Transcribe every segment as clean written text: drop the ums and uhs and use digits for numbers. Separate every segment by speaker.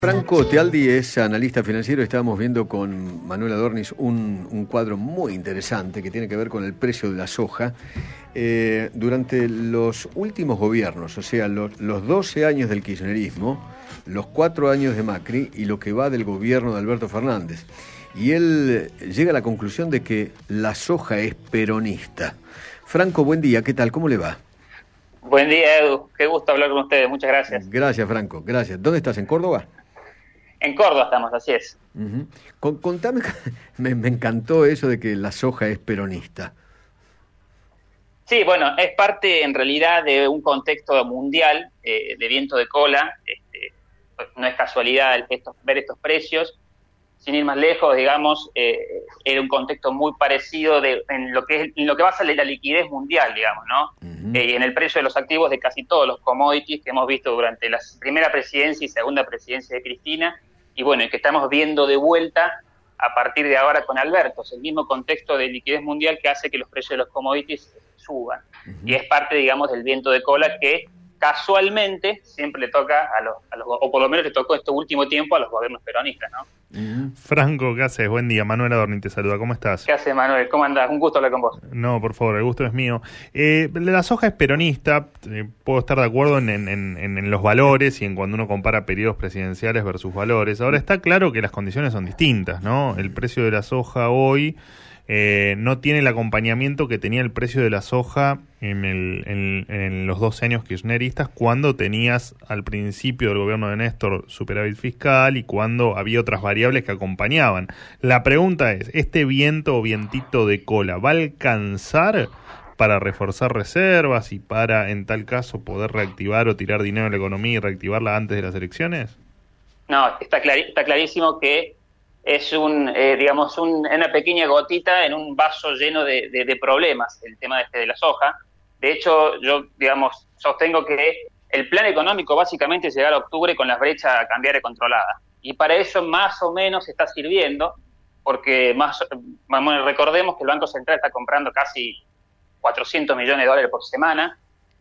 Speaker 1: Franco Tealdi es analista financiero. Estábamos viendo con Manuel Adornis un cuadro muy interesante que tiene que ver con el precio de la soja. Durante los últimos gobiernos, o sea, los 12 años del kirchnerismo, los 4 años de Macri y lo que va del gobierno de Alberto Fernández. Y él llega a la conclusión de que la soja es peronista. Franco, buen día, ¿qué tal? ¿Cómo le va?
Speaker 2: Buen día, Edu. Qué gusto hablar con ustedes. Muchas gracias.
Speaker 1: Gracias, Franco. Gracias. ¿Dónde estás? ¿En Córdoba?
Speaker 2: En Córdoba estamos, así es.
Speaker 1: Contame, me encantó eso de que la soja es peronista.
Speaker 2: Sí, bueno, es parte en realidad de un contexto mundial de viento de cola. No es casualidad ver estos precios. Sin ir más lejos, digamos, era un contexto muy parecido en lo que basa la liquidez mundial, digamos, ¿no? Y en el precio de los activos de casi todos los commodities que hemos visto durante la primera presidencia y segunda presidencia de Cristina, y bueno, y que estamos viendo de vuelta a partir de ahora con Alberto. Es el mismo contexto de liquidez mundial que hace que los precios de los commodities suban. Y es parte, digamos, del viento de cola que casualmente siempre le toca a los o por lo menos le tocó este último tiempo a los gobiernos peronistas, ¿no?
Speaker 3: Franco, ¿qué haces? Buen día, Manuel Adorni te saluda, ¿cómo estás?
Speaker 2: ¿Qué haces, Manuel? ¿Cómo andás? Un gusto hablar con vos.
Speaker 3: No, por favor, el gusto es mío. La soja es peronista, puedo estar de acuerdo en los valores y en cuando uno compara periodos presidenciales versus valores. Ahora está claro que las condiciones son distintas, ¿no? El precio de la soja hoy no tiene el acompañamiento que tenía el precio de la soja en los 12 años kirchneristas, cuando tenías al principio del gobierno de Néstor superávit fiscal y cuando había otras variables que acompañaban. La pregunta es, ¿este viento o vientito de cola va a alcanzar para reforzar reservas y para, en tal caso, poder reactivar o tirar dinero en la economía y reactivarla antes de las elecciones?
Speaker 2: No, está clarísimo que es una pequeña gotita en un vaso lleno de problemas, el tema de la soja. De hecho, yo, sostengo que el plan económico básicamente es llegar a octubre con la brecha cambiaria controlada. Y para eso más o menos está sirviendo, porque recordemos que el Banco Central está comprando casi 400 millones de dólares por semana,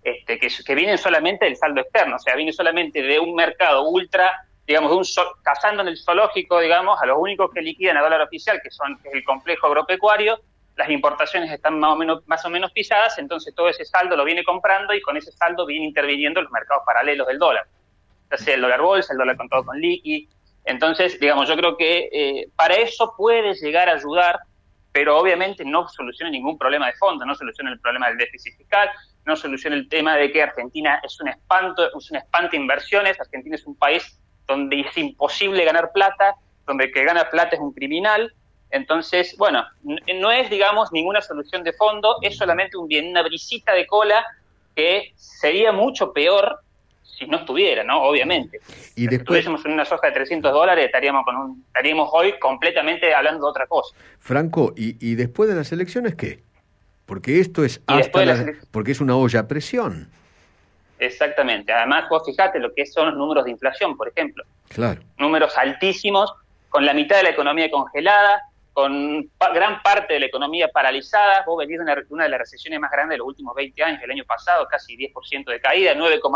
Speaker 2: que vienen solamente del saldo externo, o sea, viene solamente de un mercado ultra, cazando en el zoológico, a los únicos que liquidan a dólar oficial, que es el complejo agropecuario. Las importaciones están más o menos pisadas, entonces todo ese saldo lo viene comprando y con ese saldo viene interviniendo en los mercados paralelos del dólar, ya sea el dólar bolsa, el dólar contado con liqui. Entonces, yo creo que para eso puede llegar a ayudar, pero obviamente no soluciona ningún problema de fondo, no soluciona el problema del déficit fiscal, no soluciona el tema de que Argentina es un espanto de inversiones. Argentina es un país donde es imposible ganar plata, donde el que gana plata es un criminal. Entonces, bueno, no es, ninguna solución de fondo, es solamente una brisita de cola que sería mucho peor si no estuviera, ¿no? Obviamente.
Speaker 1: Y
Speaker 2: si estuviésemos en una soja de $300, estaríamos hoy
Speaker 1: completamente
Speaker 2: hablando de otra cosa.
Speaker 1: Franco, ¿y después de las elecciones qué? Porque esto es porque es una olla a presión.
Speaker 2: Exactamente. Además, vos fijate lo que son los números de inflación, por ejemplo.
Speaker 1: Claro.
Speaker 2: Números altísimos, con la mitad de la economía congelada, con gran parte de la economía paralizada. Vos venís de una de las recesiones más grandes de los últimos 20 años, el año pasado, casi 10% de caída,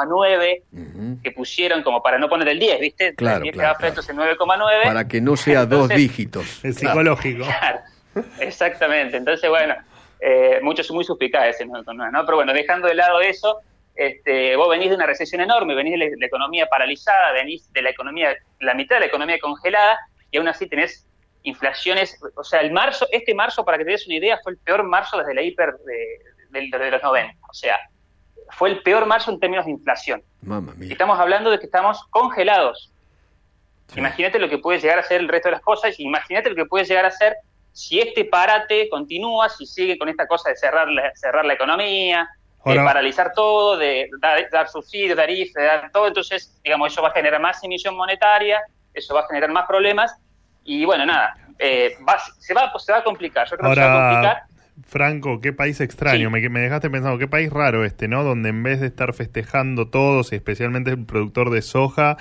Speaker 2: 9,9, que pusieron como para no poner el 10, ¿viste?
Speaker 1: Claro,
Speaker 2: el 10
Speaker 1: claro,
Speaker 2: quedaba frente a 9,9.
Speaker 1: Para que no sea dos dígitos.
Speaker 3: Es psicológico.
Speaker 2: Claro, exactamente. Entonces, bueno, muchos son muy suspicaces, ¿no? Pero bueno, dejando de lado eso, vos venís de una recesión enorme, venís de la economía paralizada, venís de la mitad de la economía congelada, y aún así tenés inflaciones. O sea, este marzo, para que te des una idea, fue el peor marzo desde la hiper de los 90. O sea, fue el peor marzo en términos de inflación.
Speaker 1: Mamma mía.
Speaker 2: Y estamos hablando de que estamos congelados. Sí. Imagínate lo que puede llegar a ser el resto de las cosas, imagínate lo que puede llegar a ser si este parate continúa, si sigue con esta cosa de cerrar la economía, de paralizar todo, de dar subsidios, dar IFE, de dar todo. Entonces, eso va a generar más emisión monetaria, eso va a generar más problemas. Y bueno, nada, se va a complicar. Yo creo que se va a complicar.
Speaker 3: Franco, qué país extraño, sí. Me dejaste pensando, qué país raro ¿no? Donde en vez de estar festejando todos, y especialmente el productor de soja,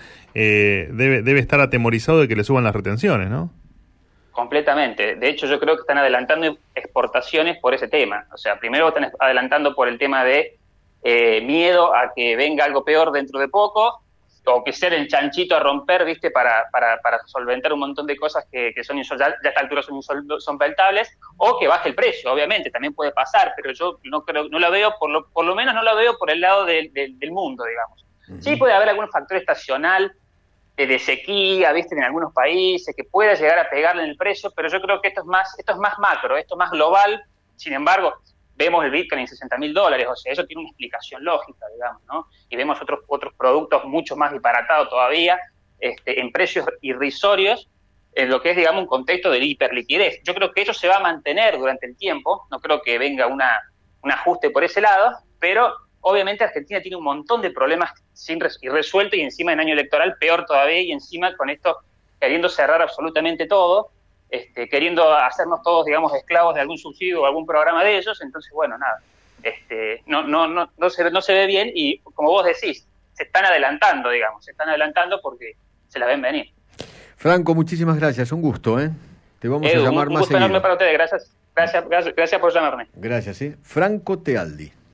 Speaker 3: debe estar atemorizado de que le suban las retenciones, ¿no?
Speaker 2: Completamente. De hecho, yo creo que están adelantando exportaciones por ese tema. O sea, primero están adelantando por el tema de miedo a que venga algo peor dentro de poco, o que ser el chanchito a romper, ¿viste? Para solventar un montón de cosas que son ya a esta altura son insolventables, o que baje el precio, obviamente, también puede pasar, pero yo no la veo, por lo menos no la veo por el lado del mundo, digamos. Uh-huh. Sí puede haber algún factor estacional de sequía, ¿viste? En algunos países, que pueda llegar a pegarle en el precio, pero yo creo que esto es más macro, esto es más global. Sin embargo, vemos el Bitcoin en $60.000, o sea, eso tiene una explicación lógica, digamos, ¿no? Y vemos otros productos mucho más disparatados todavía, en precios irrisorios, en lo que es, digamos, un contexto de hiperliquidez. Yo creo que eso se va a mantener durante el tiempo, no creo que venga un ajuste por ese lado, pero obviamente Argentina tiene un montón de problemas irresueltos, y encima en año electoral peor todavía, y encima con esto queriendo cerrar absolutamente todo, queriendo hacernos todos, digamos, esclavos de algún subsidio o algún programa de ellos. Entonces, bueno, nada, no se ve bien, y como vos decís, se están adelantando porque se la ven venir.
Speaker 1: Franco, muchísimas gracias, un gusto, ¿eh? Te vamos a llamar más seguido.
Speaker 2: Un gusto enorme para ustedes, gracias por llamarme.
Speaker 1: Gracias, ¿sí? Franco Tealdi.